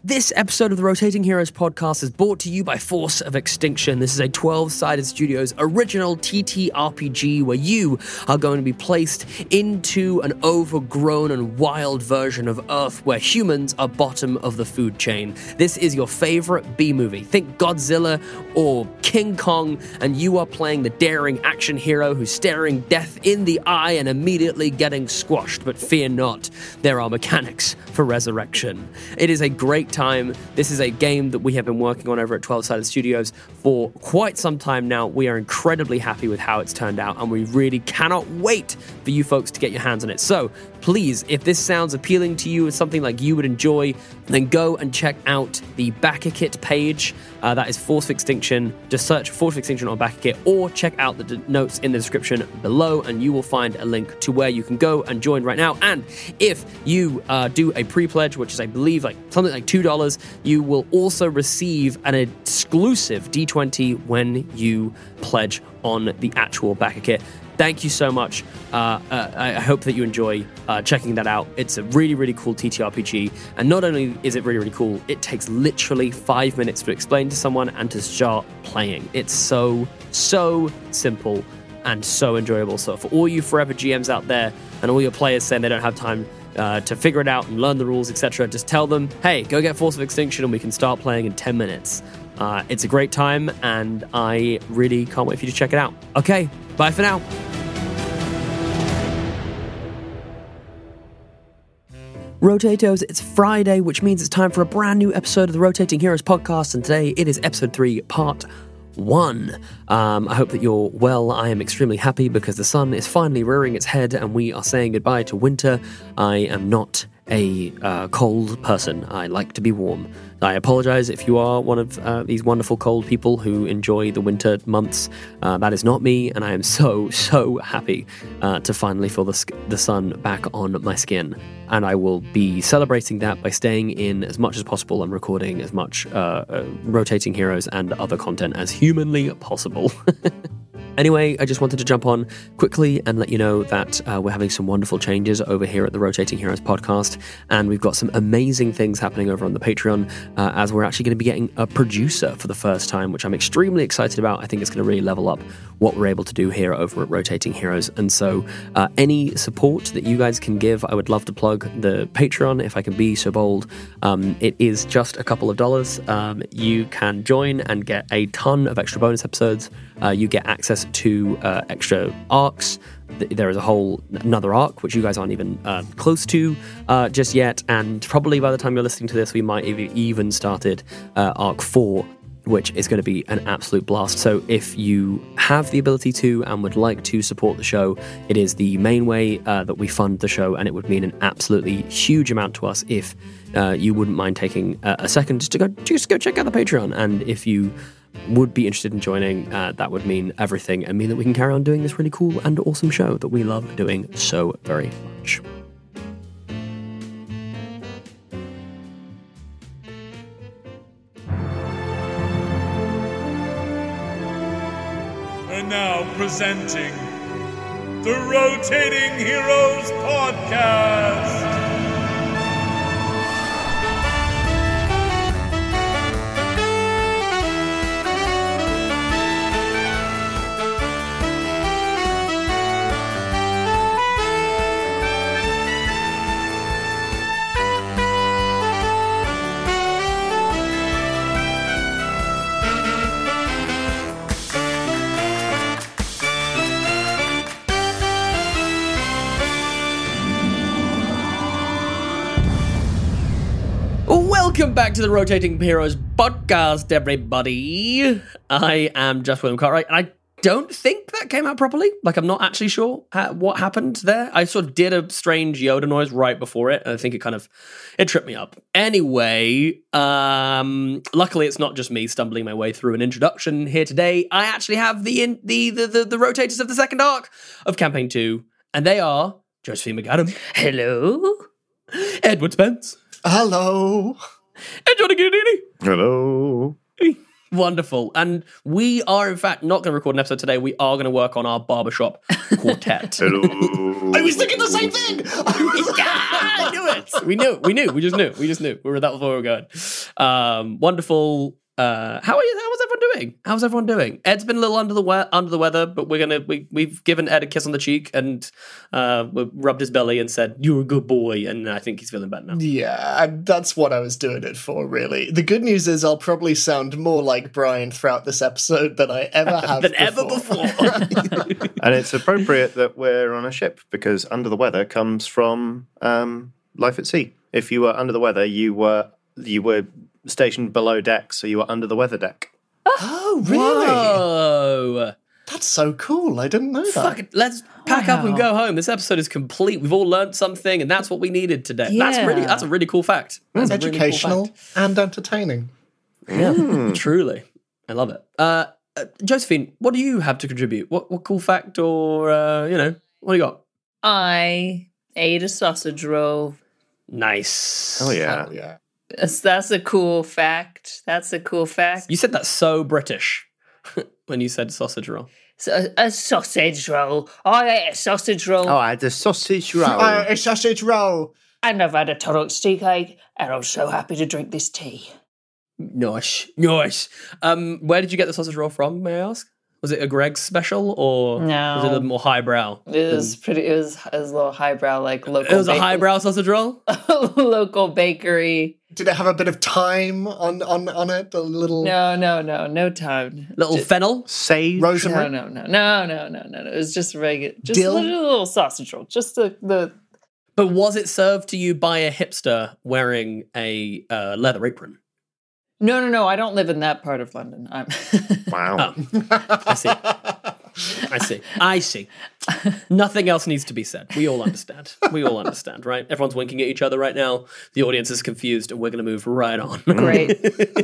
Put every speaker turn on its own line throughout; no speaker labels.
This episode of the Rotating Heroes podcast is brought to you by Force of Extinction. This is a 12-sided Studios original TTRPG where you are going to be placed into an overgrown and wild version of Earth where humans are bottom of the food chain. This is your favorite B-movie. Think Godzilla or King Kong, and you are playing the daring action hero who's staring death in the eye and immediately getting squashed. But fear not, there are mechanics for resurrection. It is a great time. This is a game that we have been working on over at 12-Sided Studios for quite some time now. We are incredibly happy with how it's turned out, and we really cannot wait for you folks to get your hands on it. So please, if this sounds appealing to you as something like you would enjoy, then go and check out the BackerKit page. That is Force of Extinction. Just search Force of Extinction on BackerKit, or check out the notes in the description below, and you will find a link to where you can go and join right now. And if you do a pre-pledge, which is, I believe, like something like $2, you will also receive an exclusive D20 when you pledge on the actual BackerKit. Thank you so much. I hope that you enjoy checking that out. It's a really, really cool TTRPG. And not only is it really, really cool, it takes literally 5 minutes to explain to someone and to start playing. It's so simple and so enjoyable. So for all you forever GMs out there and all your players saying they don't have time to figure it out and learn the rules, etc., just tell them, hey, go get Force of Extinction and we can start playing in 10 minutes. It's a great time, and I really can't wait for you to check it out. Okay, bye for now. Rotatos, it's Friday, which means it's time for a brand new episode of the Rotating Heroes podcast, and today it is episode 3, part 1. I hope that you're well. I am extremely happy because the sun is finally rearing its head and we are saying goodbye to winter. I am not a cold person. I like to be warm. I apologize if you are one of these wonderful cold people who enjoy the winter months. That is not me, and I am so happy to finally feel the sun back on my skin. And I will be celebrating that by staying in as much as possible and recording as much Rotating Heroes and other content as humanly possible. Anyway, I just wanted to jump on quickly and let you know that we're having some wonderful changes over here at the Rotating Heroes podcast, and we've got some amazing things happening over on the Patreon, as we're actually going to be getting a producer for the first time, which I'm extremely excited about. I think it's going to really level up what we're able to do here over at Rotating Heroes, and so any support that you guys can give, I would love to plug the Patreon, if I can be so bold. It is just a couple of dollars. You can join and get a ton of extra bonus episodes. You get access to extra arcs. There is a whole another arc, which you guys aren't even close to just yet, and probably by the time you're listening to this, we might have even started arc 4, which is going to be an absolute blast. So if you have the ability to and would like to support the show, it is the main way that we fund the show, and it would mean an absolutely huge amount to us if you wouldn't mind taking a second to go check out the Patreon. And if you would be interested in joining, that would mean everything, and mean that we can carry on doing this really cool and awesome show that we love doing so very much.
And now presenting the Rotating Heroes podcast.
Welcome back to the Rotating Heroes podcast, everybody. I am Just William Cartwright, and I don't think that came out properly. Like, I'm not actually sure what happened there. I sort of did a strange Yoda noise right before it, and I think it tripped me up. Anyway, luckily it's not just me stumbling my way through an introduction here today. I actually have the rotators of the second arc of Campaign 2, and they are Josephine McAdam.
Hello.
Edward Spence.
Hello.
And Johnny Giannini.
Hello.
Wonderful. And we are, in fact, not going to record an episode today. We are going to work on our barbershop quartet.
Hello.
I was thinking the same thing.
I knew it. We knew. We just knew. We were that far we were going. Wonderful. How's everyone doing? Ed's been a little under the weather, but we've given Ed a kiss on the cheek and we rubbed his belly and said, "You're a good boy," and I think he's feeling better now.
Yeah, that's what I was doing it for, really. The good news is I'll probably sound more like Brian throughout this episode than I ever have
ever before.
And it's appropriate that we're on a ship because under the weather comes from life at sea. If you were under the weather, you were stationed below deck, so you were under the weather deck.
Oh, really?
Whoa.
That's so cool. I didn't know that.
Fuck it. Let's pack up and go home. This episode is complete. We've all learned something, and that's what we needed today.
Yeah.
That's a really cool fact. That's a really cool
Educational
fact.
and entertaining.
Yeah, truly. I love it. Josephine, what do you have to contribute? What cool fact or, what do you got?
I ate a sausage roll.
Nice.
Oh, yeah.
Oh, yeah.
That's a cool fact. That's a cool fact.
You said that so British when you said sausage roll.
So, a sausage roll. I ate a sausage roll.
Oh, I had a sausage roll.
A sausage roll.
And I've had a turtle steak egg. And I'm so happy to drink this tea.
Nice. Where did you get the sausage roll from, may I ask? Was it a Greg's special or
No.
was it a little more highbrow?
It was a little highbrow, like local.
It was a highbrow sausage roll?
Local bakery.
Did it have a bit of thyme on it? A little
No time.
Little fennel?
Sage.
rosemary?
No. It was just regular, just
Dill?
a little sausage roll. Just the.
But was it served to you by a hipster wearing a leather apron?
No. I don't live in that part of London. I'm.
Wow.
I see. Nothing else needs to be said. We all understand. Right? Everyone's winking at each other right now. The audience is confused, and we're going to move right on.
Great.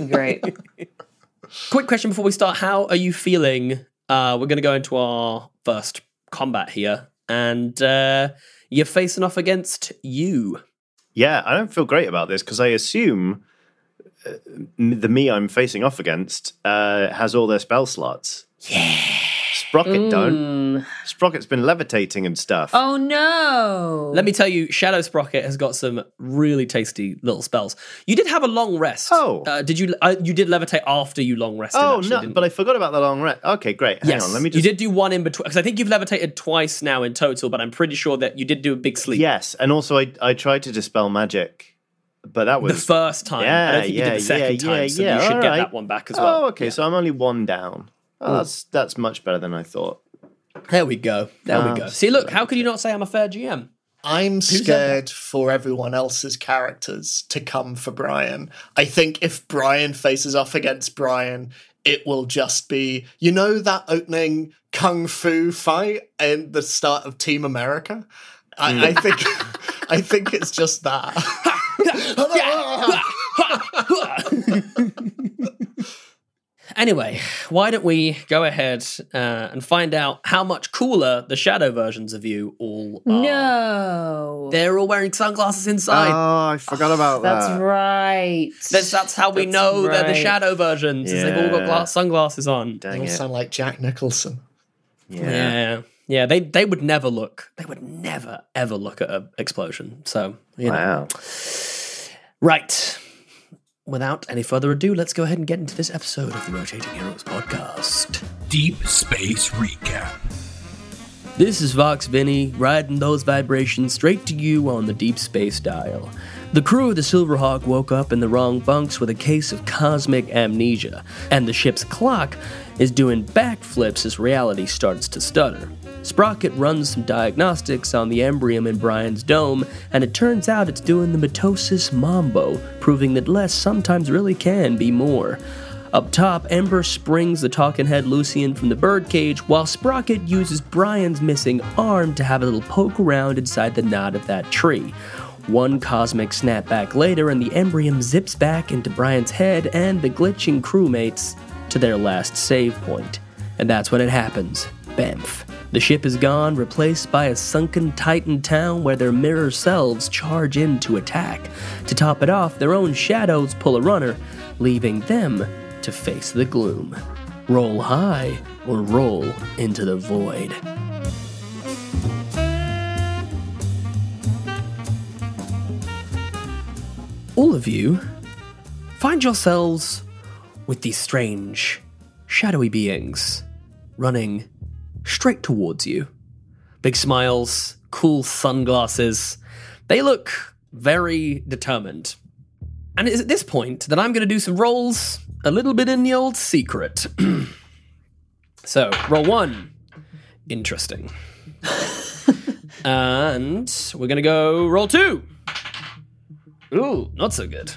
Quick question before we start. How are you feeling? We're going to go into our first combat here, and you're facing off against you.
Yeah, I don't feel great about this because I assume the me I'm facing off against has all their spell slots.
Yeah.
Sprocket don't. Sprocket's been levitating and stuff.
Oh no!
Let me tell you, Shadow Sprocket has got some really tasty little spells. You did have a long rest.
Oh.
Did you? You did levitate after you long rested.
Oh,
actually,
no,
didn't
but
you?
I forgot about the long rest. Okay, great. Hang on, let me just...
You did do one in between, because I think you've levitated twice now in total, but I'm pretty sure that you did do a big sleep.
Yes, and also I tried to dispel magic, but that was...
The first time. I don't think you did the second time, so you should get that one back as well.
Oh, okay, so I'm only one down. Oh, that's much better than I thought.
There we go. See, look, how could you not say I'm a fair GM?
I'm scared for everyone else's characters to come for Brian. I think if Brian faces off against Brian, it will just be, you know, that opening kung fu fight in the start of Team America? I think it's just that.
Anyway, why don't we go ahead and find out how much cooler the shadow versions of you all are.
No.
They're all wearing sunglasses inside.
Oh, I forgot about that.
That's right.
That's how we know they're the shadow versions, is they've all got sunglasses on.
Dang
They
it.
sound like Jack Nicholson.
Yeah, they would never look. They would never, ever look at an explosion. So, you know.
Wow.
Right. Without any further ado, let's go ahead and get into this episode of the Rotating Heroes podcast.
Deep Space Recap.
This is Vox Vinny, riding those vibrations straight to you on the deep space dial. The crew of the Silverhawk woke up in the wrong bunks with a case of cosmic amnesia, and the ship's clock is doing backflips as reality starts to stutter. Sprocket runs some diagnostics on the Embrium in Brian's dome, and it turns out it's doing the mitosis mambo, proving that less sometimes really can be more. Up top, Ember springs the talking head Lucian from the birdcage, while Sprocket uses Brian's missing arm to have a little poke around inside the knot of that tree. One cosmic snapback later, and the Embrium zips back into Brian's head and the glitching crewmates to their last save point. And that's when it happens. Bamf. The ship is gone, replaced by a sunken Titan town where their mirror selves charge in to attack. To top it off, their own shadows pull a runner, leaving them to face the gloom. Roll high or roll into the void. all of you find yourselves with these strange, shadowy beings running straight towards you. Big smiles, cool sunglasses. They look very determined. And it's at this point that I'm going to do some rolls a little bit in the old secret. So, roll 1. Interesting. And we're going to go roll 2. Ooh, not so good.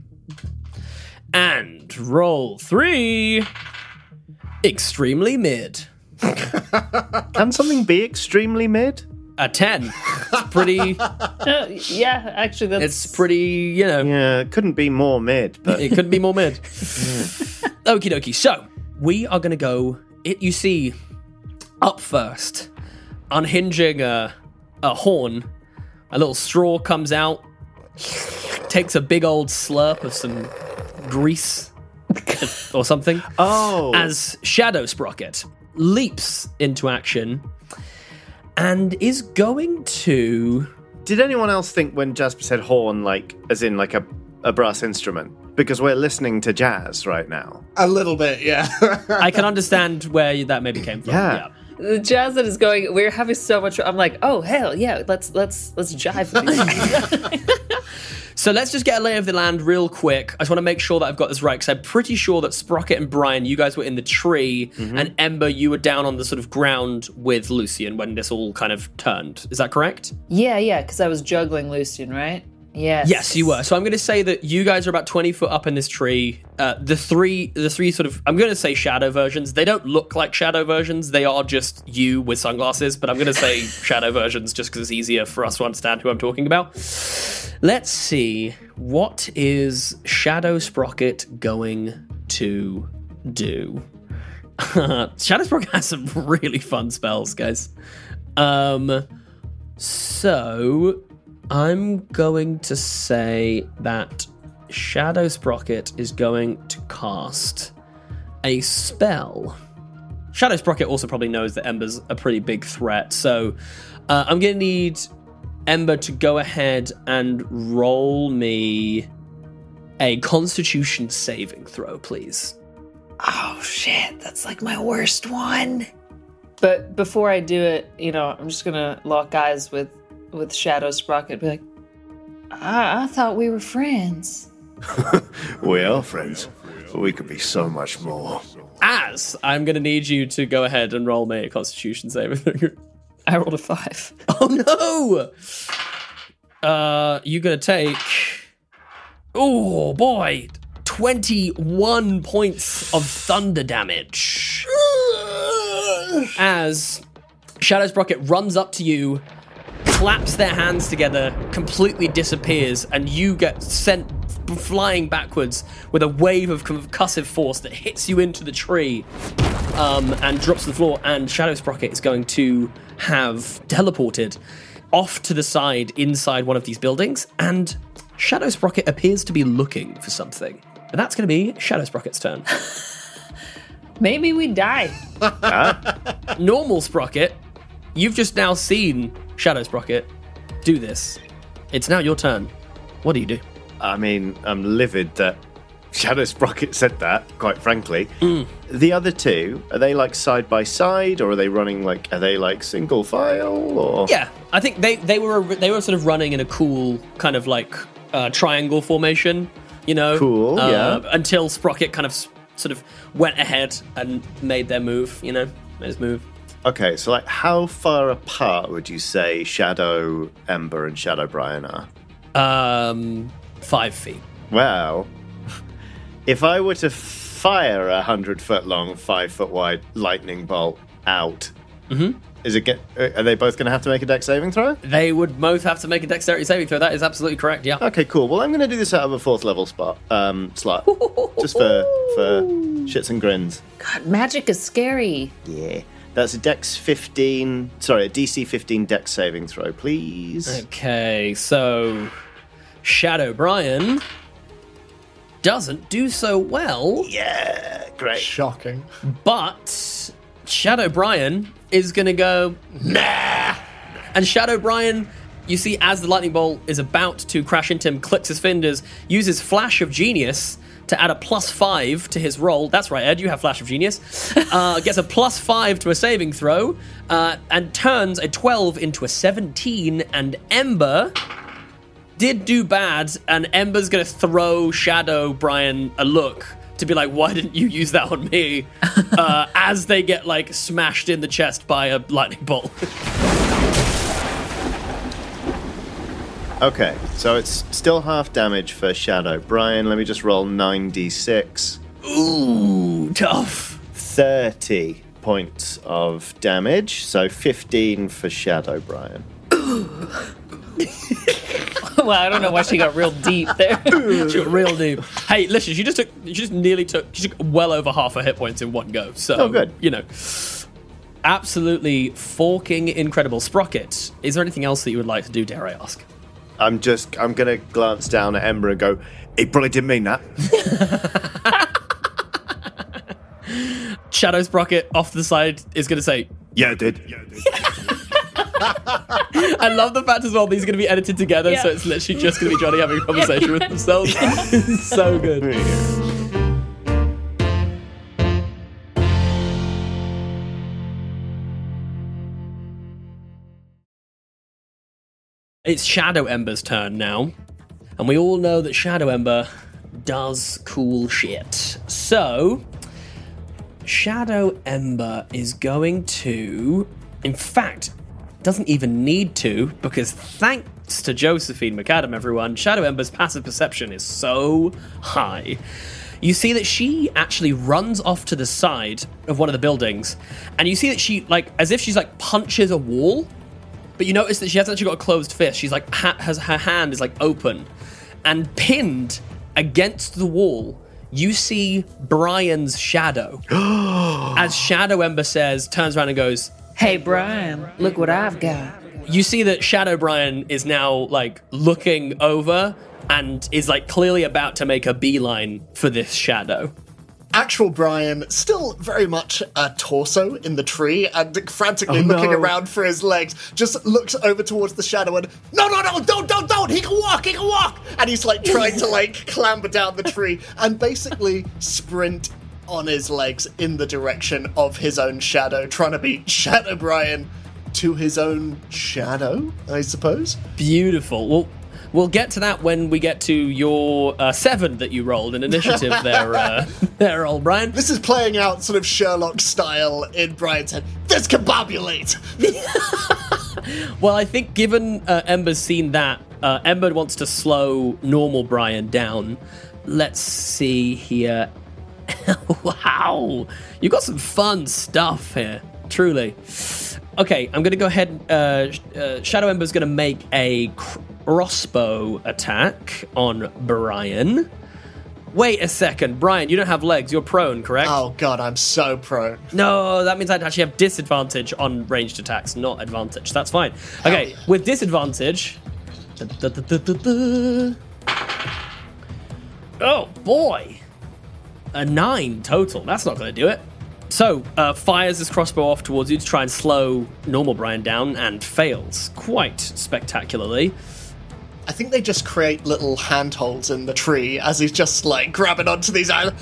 And roll 3. Extremely mid.
Can something be extremely mid?
A 10. It's pretty...
Yeah, actually, that's...
It's pretty, you know...
Yeah, it couldn't be more mid, but...
It couldn't be more mid. Okie dokie. So, we are going to go... You see, up first, unhinging a horn, a little straw comes out, takes a big old slurp of some grease or something.
Oh!
As Shadow Sprocket leaps into action and is going to...
Did anyone else think when Jasper said horn, like, as in, like, a brass instrument? Because we're listening to jazz right now.
A little bit, yeah.
I can understand where that maybe came from.
Yeah.
The jazz that is going, we're having so much. I'm like, oh hell yeah, let's jive with these.
So let's just get a lay of the land real quick. I just want to make sure that I've got this right, because I'm pretty sure that Sprocket and Brian, you guys were in the tree, and Ember, you were down on the sort of ground with Lucian when this all kind of turned. Is that correct?
Yeah, because I was juggling Lucian, right?
Yes, you were. So I'm going to say that you guys are about 20 foot up in this tree. The three sort of, I'm going to say shadow versions. They don't look like shadow versions. They are just you with sunglasses, but I'm going to say shadow versions just because it's easier for us to understand who I'm talking about. Let's see. What is Shadow Sprocket going to do? Shadow Sprocket has some really fun spells, guys. So... I'm going to say that Shadow Sprocket is going to cast a spell. Shadow Sprocket also probably knows that Ember's a pretty big threat, so I'm going to need Ember to go ahead and roll me a Constitution saving throw, please.
Oh shit, that's like my worst one. But before I do it, I'm just gonna lock eyes with Shadow Sprocket, be like, I thought we were friends.
We are friends, but we could be so much more.
As I'm going to need you to go ahead and roll me a Constitution saving throw.
I rolled a 5.
Oh no! You're going to take... Oh boy! 21 points of thunder damage. As Shadow Sprocket runs up to you, claps their hands together, completely disappears, and you get sent flying backwards with a wave of concussive force that hits you into the tree and drops to the floor, and Shadow Sprocket is going to have teleported off to the side inside one of these buildings, and Shadow Sprocket appears to be looking for something. And that's going to be Shadow Sprocket's turn.
Maybe we die.
Normal Sprocket, you've just now seen Shadow Sprocket do this. It's now your turn. What do you do?
I mean, I'm livid that Shadow Sprocket said that, quite frankly. The other two, are they like side by side, or are they running are they like single file, or?
Yeah, I think they were sort of running in a cool kind of like triangle formation,
Cool, yeah.
Until Sprocket kind of sort of went ahead and made their move, made his move.
Okay, so how far apart would you say Shadow Ember and Shadow Brian are?
5 feet.
Well, if I were to fire a 100-foot long, 5-foot wide lightning bolt out, are they both going to have to make a dex saving throw?
They would both have to make a dexterity saving throw. That is absolutely correct, yeah.
Okay, cool. Well, I'm going to do this out of a 4th level slot, just for shits and grins.
God, magic is scary.
Yeah. That's a DC 15 dex saving throw, please.
Okay, so Shadow Brian doesn't do so well.
Yeah, great.
Shocking.
But Shadow Brian is going to go, nah. And Shadow Brian, you see as the lightning bolt is about to crash into him, clicks his fingers, uses Flash of Genius to add a +5 to his roll. That's right, Ed, you have Flash of Genius. Gets a +5 to a saving throw, and turns a 12 into a 17, and Ember did do bad, and Ember's going to throw Shadow Brian a look to be like, why didn't you use that on me? As they get, like, smashed in the chest by a lightning bolt.
Okay, so it's still half damage for Shadow Brian. Let me just roll 9d6.
Ooh, tough.
30 points of damage, so 15 for Shadow Brian.
Well, I don't know why she got real deep there.
She got real deep. Hey, listen, she took well over half her hit points in one go. So,
oh, good.
You know, absolutely forking incredible. Sprocket, is there anything else that you would like to do, dare I ask?
I'm going to glance down at Ember and go, he probably didn't mean that.
Shadow Sprocket off to the side is going to say,
Yeah, I did.
I love the fact as well these are going to be edited together, so it's literally just going to be Johnny having a conversation with themselves. So good. It's Shadow Ember's turn now, and we all know that Shadow Ember does cool shit. So, Shadow Ember is going to, in fact, doesn't even need to, because thanks to Josephine McAdam, everyone, Shadow Ember's passive perception is so high. You see that she actually runs off to the side of one of the buildings, and you see that she, like, as if she's, like, punches a wall, but you notice that she hasn't actually got a closed fist. She's, like, her hand is, like, open, and pinned against the wall, you see Brian's shadow. As Shadow Ember turns around and goes,
Hey, Brian, look what I've got.
You see that Shadow Brian is now, like, looking over and is, like, clearly about to make a beeline for this shadow.
Actual Brian, still very much a torso in the tree and frantically looking around for his legs, just looks over towards the shadow and, no, don't, he can walk! And he's, like, trying to, like, clamber down the tree and basically sprint on his legs in the direction of his own shadow, trying to beat Shadow Brian to his own shadow, I suppose.
Beautiful. Well, we'll get to that when we get to your 7 that you rolled in initiative there, old Brian.
This is playing out sort of Sherlock style in Brian's head. Discombobulate!
Well, I think given Ember's seen that, Ember wants to slow normal Brian down. Let's see here. Wow, you got some fun stuff here, truly. Okay, I'm going to go ahead. Shadow Ember's going to make a crossbow attack on Brian. Wait a second, Brian, you don't have legs. You're prone, correct?
Oh, God, I'm so prone.
No, that means I'd actually have disadvantage on ranged attacks, not advantage. That's fine. Okay, with disadvantage... Oh, boy. A 9 total. That's not going to do it. So, fires his crossbow off towards you to try and slow normal Brian down and fails quite spectacularly.
I think they just create little handholds in the tree as he's just, like, grabbing onto these arrows.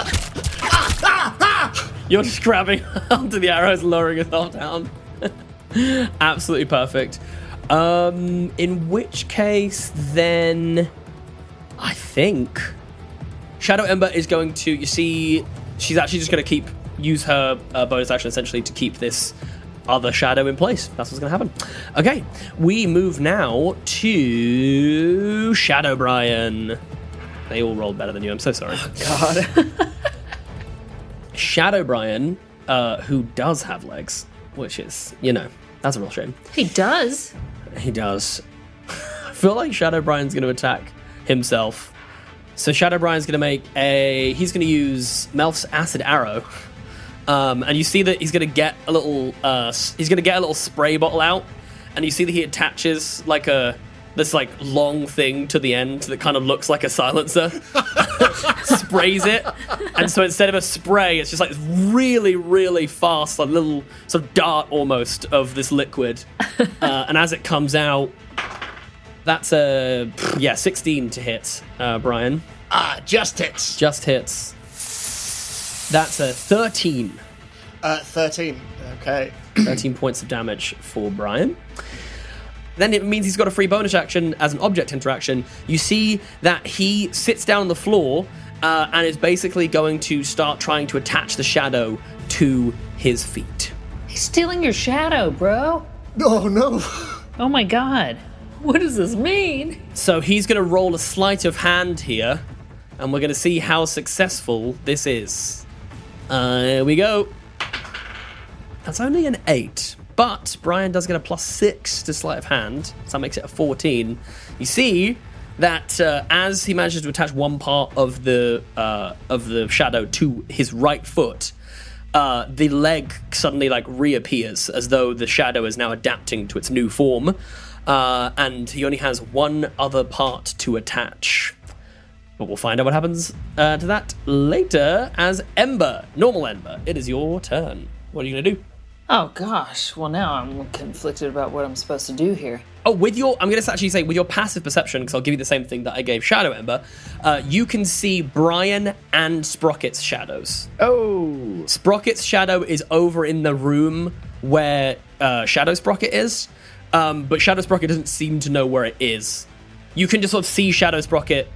You're just grabbing onto the arrows, lowering yourself down. Absolutely perfect. In which case, then, I think Shadow Ember is going to, you see, she's actually just going to use her bonus action essentially to keep this other shadow in place. That's what's going to happen. Okay, we move now to Shadow Brian. They all rolled better than you. I'm so sorry.
Oh, God.
Shadow Brian, who does have legs, which is, you know, that's a real shame.
He does.
He does. I feel like Shadow Brian's going to attack himself. So Shadow Brian's going to he's going to use Melf's acid arrow. And you see that he's going to get a little spray bottle out, and you see that he attaches this long thing to the end that kind of looks like a silencer. Sprays it, and so instead of a spray, it's just like this really, really fast, little sort of dart almost of this liquid. And as it comes out, That's a 16 to hit, Brian.
Just hits.
Just hits. That's a 13.
13. Okay.
13 points of damage for Brian. Then it means he's got a free bonus action as an object interaction. You see that he sits down on the floor and is basically going to start trying to attach the shadow to his feet.
He's stealing your shadow, bro.
Oh, no.
Oh my god. What does this mean?
So he's going to roll a sleight of hand here, and we're going to see how successful this is. Here we go. That's only an 8, but Brian does get a +6 to sleight of hand, so that makes it a 14. You see that as he manages to attach one part of the shadow to his right foot, the leg suddenly reappears as though the shadow is now adapting to its new form, and he only has one other part to attach. But we'll find out what happens to that later. As Ember, normal Ember, it is your turn. What are you going to do?
Oh gosh, well now I'm conflicted about what I'm supposed to do here.
Oh, I'm going to actually say, with your passive perception, because I'll give you the same thing that I gave Shadow Ember, you can see Brian and Sprocket's shadows.
Oh!
Sprocket's shadow is over in the room where Shadow Sprocket is, but Shadow Sprocket doesn't seem to know where it is. You can just sort of see Shadow Sprocket,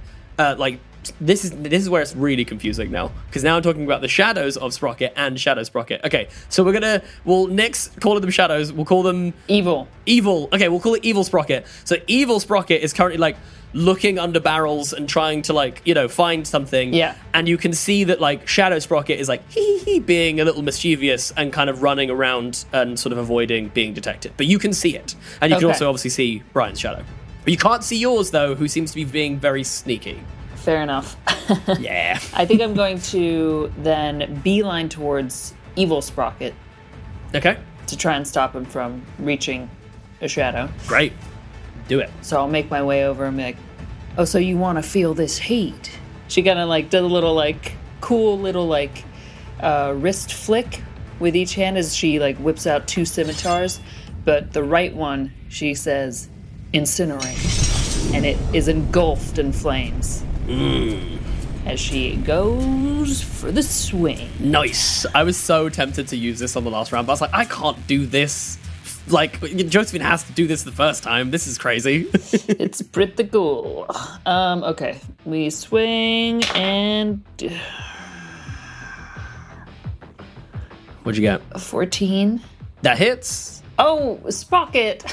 this is where it's really confusing now, because now I'm talking about the shadows of Sprocket and Shadow Sprocket. Okay, so we'll next call them shadows. We'll call them
Evil.
Okay, we'll call it Evil Sprocket. So Evil Sprocket is currently looking under barrels and trying to find something.
Yeah.
And you can see that Shadow Sprocket is being a little mischievous and kind of running around and sort of avoiding being detected. But you can see it, and you can also obviously see Brian's shadow. But you can't see yours though, who seems to be being very sneaky.
Fair enough.
Yeah.
I think I'm going to then beeline towards Evil Sprocket.
Okay.
To try and stop him from reaching a shadow.
Great. Do it.
So I'll make my way over and be like, oh, so you want to feel this heat? She kind of did a little cool little wrist flick with each hand as she whips out 2 scimitars. But the right one, she says, incinerate. And it is engulfed in flames. As she goes for the swing.
Nice. I was so tempted to use this on the last round, but I was like, I can't do this. Josephine has to do this the first time. This is crazy.
It's pretty cool. Okay. We swing and...
What'd you get?
14.
That hits.
Oh, Sprocket.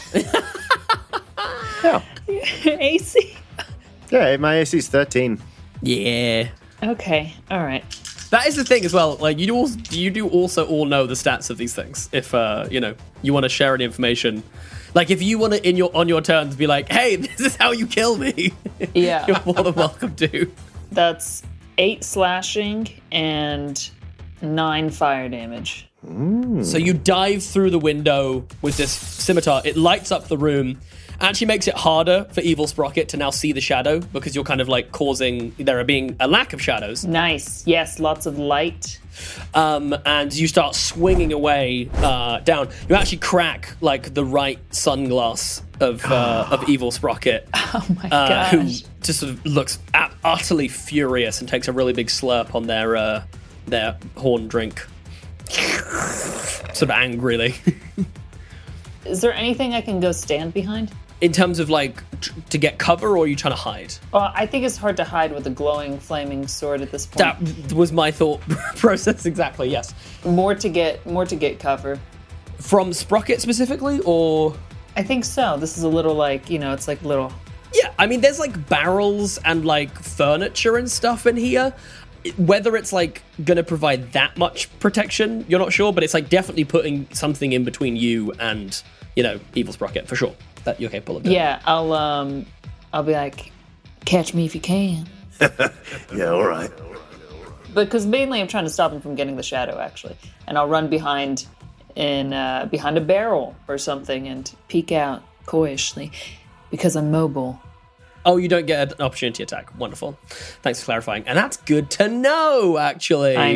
Yeah.
AC.
Yeah, my AC's 13.
Yeah.
Okay. All right.
That is the thing as well. You do also all know the stats of these things. If you want to share any information, if you want to on your turn to be like, "Hey, this is how you kill me."
Yeah.
You're more than welcome to.
That's 8 slashing and 9 fire damage.
So you dive through the window with this scimitar. It lights up the room. Actually makes it harder for Evil Sprocket to now see the shadow, because you're kind of causing there being a lack of shadows.
Nice. Yes, lots of light.
And you start swinging away down. You actually crack the right sunglass of Evil Sprocket.
Oh my gosh.
Who just sort of looks utterly furious and takes a really big slurp on their horn drink. Sort of angrily.
Is there anything I can go stand behind?
In terms of to get cover, or are you trying to hide?
Well, I think it's hard to hide with a glowing, flaming sword at this point.
That was my thought process exactly. Yes.
More to get cover.
From Sprocket specifically, or
I think so. This is a little it's little.
Yeah, I mean, there's barrels and furniture and stuff in here. Whether it's gonna provide that much protection, you're not sure, but it's definitely putting something in between you and Evil Sprocket for sure. That you're capable of doing.
Yeah, I'll be like, catch me if you can.
Yeah, all right.
Because mainly I'm trying to stop him from getting the shadow, actually, and I'll run behind a barrel or something and peek out coyishly because I'm mobile.
Oh, you don't get an opportunity attack. Wonderful. Thanks for clarifying. And that's good to know, actually.
I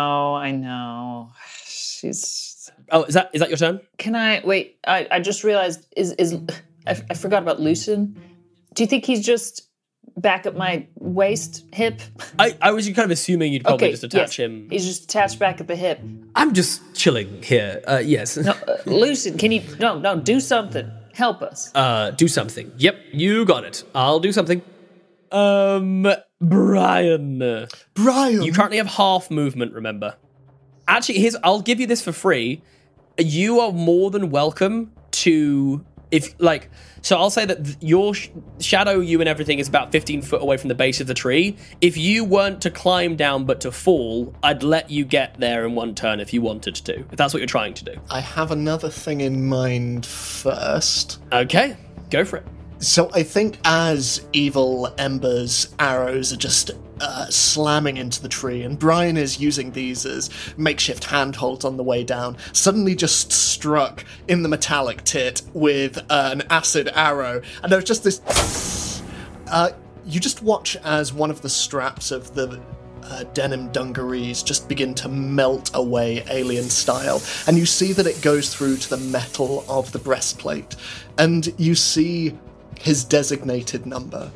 know. She's...
Oh, is that your turn?
Can I... Wait, I just realized... I forgot about Lucin. Do you think he's just back at my waist, hip?
I was kind of assuming you'd probably just attach him.
He's just attached back at the hip.
I'm just chilling here. Yes.
No, Lucid, can you... No, do something. Help us.
Do something. Yep, you got it. I'll do something. Brian. You currently have half movement, remember? Actually, I'll give you this for free. You are more than welcome to... So I'll say that your shadow, you and everything is about 15 foot away from the base of the tree. If you weren't to climb down but to fall, I'd let you get there in one turn if you wanted to, if that's what you're trying to do.
I have another thing in mind first.
Okay, go for it.
So I think as Evil Ember's arrows are just slamming into the tree, and Brian is using these as makeshift handholds on the way down, suddenly just struck in the metallic tit with an acid arrow, and there's just this... you just watch as one of the straps of the denim dungarees just begin to melt away alien style, and you see that it goes through to the metal of the breastplate, and you see his designated number,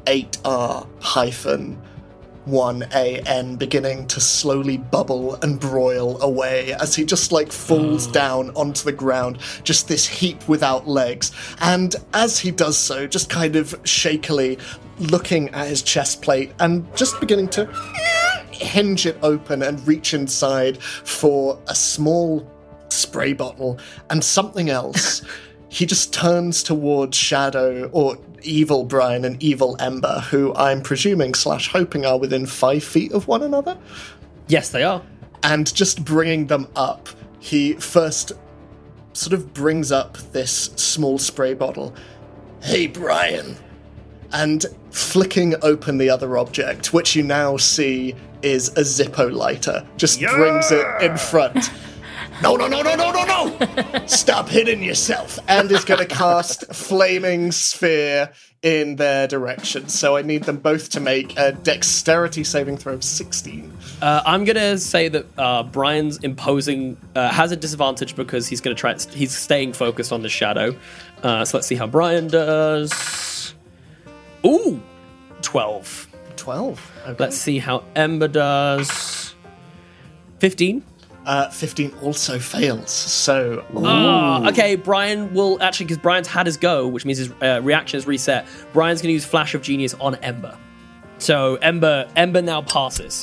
8R-1AN, beginning to slowly bubble and broil away as he just falls down onto the ground, just this heap without legs. And as he does so, just kind of shakily looking at his chest plate and just beginning to hinge it open and reach inside for a small spray bottle and something else. He just turns towards Shadow, or Evil Brian and Evil Ember, who I'm presuming / hoping are within 5 feet of one another.
Yes, they are.
And just bringing them up, he first sort of brings up this small spray bottle. Hey, Brian. And flicking open the other object, which you now see is a Zippo lighter, just brings it in front. No! Stop hitting yourself. And is going to cast Flaming Sphere in their direction. So I need them both to make a dexterity saving throw of 16.
I'm going to say that Brian's imposing has a disadvantage because he's going to try. He's staying focused on the shadow. So let's see how Brian does. Ooh, 12.
12. Okay.
Let's see how Ember does. 15.
15 also fails, so...
Okay, Brian will actually, because Brian's had his go, which means his reaction is reset, Brian's going to use Flash of Genius on Ember. So Ember now passes.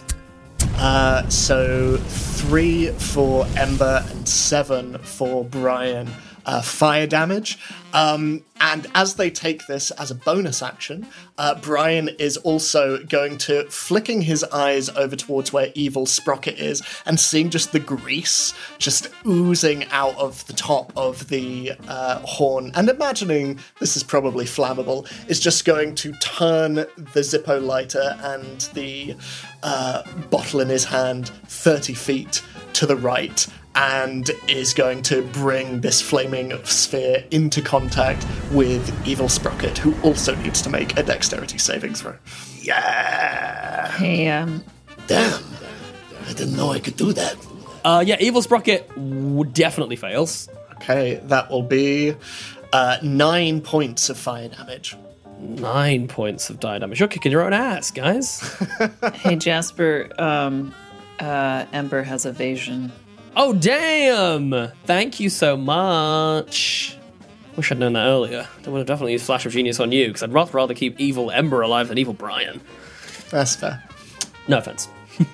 So 3 for Ember and 7 for Brian. Fire damage. And as they take this as a bonus action, Brian is also going to flicking his eyes over towards where Evil Sprocket is and seeing just the grease just oozing out of the top of the horn, and imagining this is probably flammable, is just going to turn the Zippo lighter and the bottle in his hand 30 feet to the right, and is going to bring this flaming sphere into contact with Evil Sprocket, who also needs to make a dexterity saving throw. Yeah!
Hey,
Damn! I didn't know I could do that.
Evil Sprocket definitely fails.
Okay, that will be 9 points of fire damage.
9 points of die damage. You're kicking your own ass, guys.
Hey, Jasper, Ember has evasion.
Oh, damn! Thank you so much. Wish I'd known that earlier. I would have definitely used Flash of Genius on you, because I'd rather keep Evil Ember alive than Evil Brian.
That's fair.
No offense.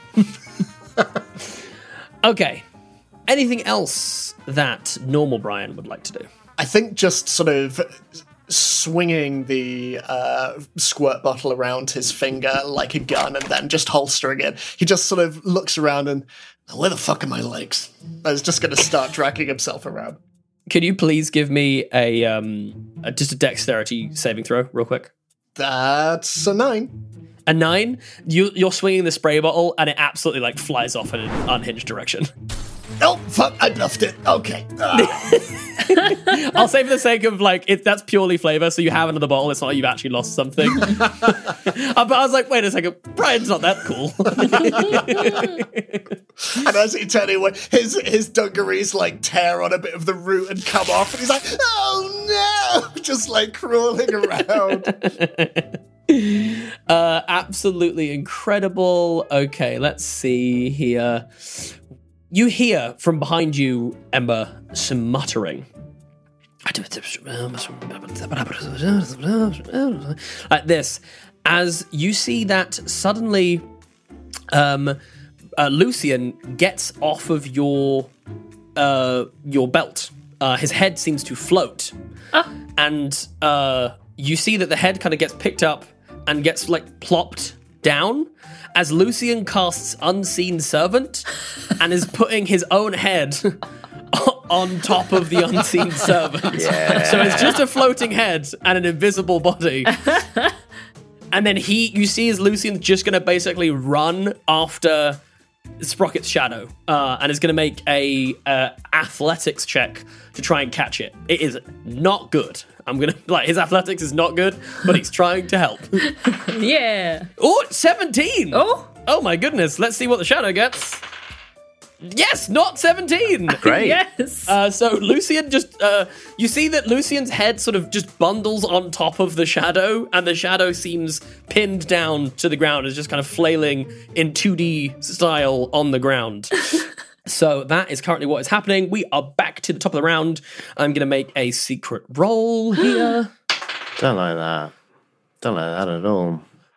Okay. Anything else that normal Brian would like to do?
I think just sort of swinging the squirt bottle around his finger like a gun and then just holstering it. He just sort of looks around and, where the fuck are my legs? I was just going to start dragging himself around.
Could you please give me just a dexterity saving throw real quick?
That's a 9.
A 9? You're swinging the spray bottle and it absolutely flies off in an unhinged direction.
Oh, fuck, I bluffed it. Okay.
I'll say for the sake of, like, that's purely flavor, so you have another bottle. It's not like you've actually lost something. But I was like, wait a second, Brian's not that cool.
And as he turned away, his dungarees, like, tear on a bit of the root and come off, and he's like, oh, no! Just, like, crawling around.
Absolutely incredible. Okay, let's see here. You hear from behind you, Ember, some muttering. Like this, as you see that suddenly Lucian gets off of your belt. His head seems to float. And you see that the head kind of gets picked up and gets, like, plopped down as Lucian casts Unseen Servant and is putting his own head on top of the Unseen Servant.
Yeah.
So it's just a floating head and an invisible body. And then you see as Lucian's just going to basically run after Sprocket's shadow and is going to make a athletics check to try and catch it. It is not good. His athletics is not good, but he's trying to help.
Yeah.
Oh, 17!
Oh
my goodness. Let's see what the shadow gets. Yes, not 17!
Great.
yes.
So Lucian just, you see that Lucian's head sort of just bundles on top of the shadow, and the shadow seems pinned down to the ground, is just kind of flailing in 2D style on the ground. So that is currently what is happening. We are back to the top of the round. I'm going to make a secret roll here.
Don't like that. Don't like that at all.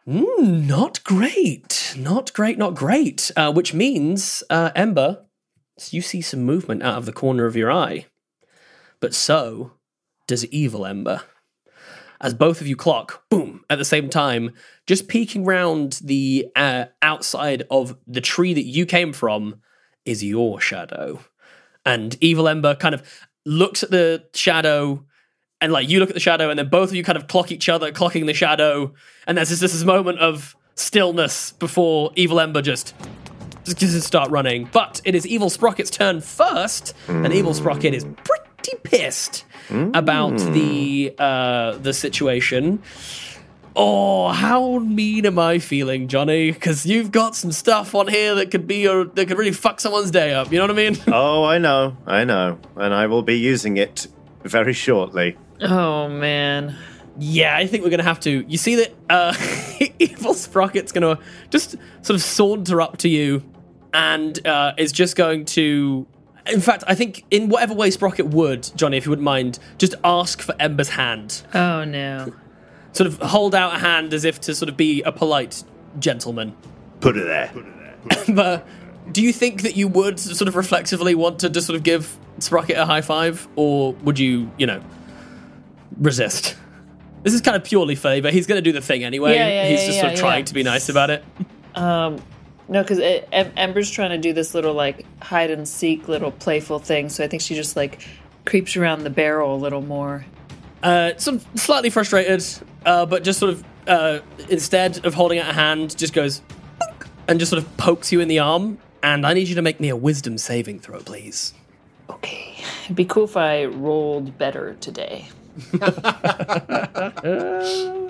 Not great. Not great. Which means, Ember, you see some movement out of the corner of your eye. But so does Evil Ember. As both of you clock, boom, at the same time, just peeking round the outside of the tree that you came from is your shadow. And Evil Ember kind of looks at the shadow, and, like, you look at the shadow, and then both of you kind of clock each other, clocking the shadow, and there's just this moment of stillness before Evil Ember just start running. But it is Evil Sprocket's turn first, and Evil Sprocket is pretty pissed about the situation. Oh, how mean am I feeling, Johnny? Because you've got some stuff on here that could really fuck someone's day up. You know what I mean?
Oh, I know. And I will be using it very shortly.
Oh, man.
Yeah, I think we're going to have to. You see that Evil Sprocket's going to just sort of saunter up to you and is just going to... In fact, I think in whatever way Sprocket would, Johnny, if you wouldn't mind, just ask for Ember's hand.
Oh, no.
Sort of hold out a hand as if to sort of be a polite gentleman.
Put it there.
But do you think that you would sort of reflexively want to just sort of give Sprocket a high five? Or would you, resist? This is kind of purely flavor. He's going to do the thing anyway. He's just sort of trying to be nice about it.
No, because Ember's trying to do this little, like, hide and seek little playful thing. So I think she just, like, creeps around the barrel a little more.
Sort of slightly frustrated, but just sort of, instead of holding out a hand, just goes, and just sort of pokes you in the arm. And I need you to make me a wisdom saving throw, please.
Okay. It'd be cool if I rolled better today. Oh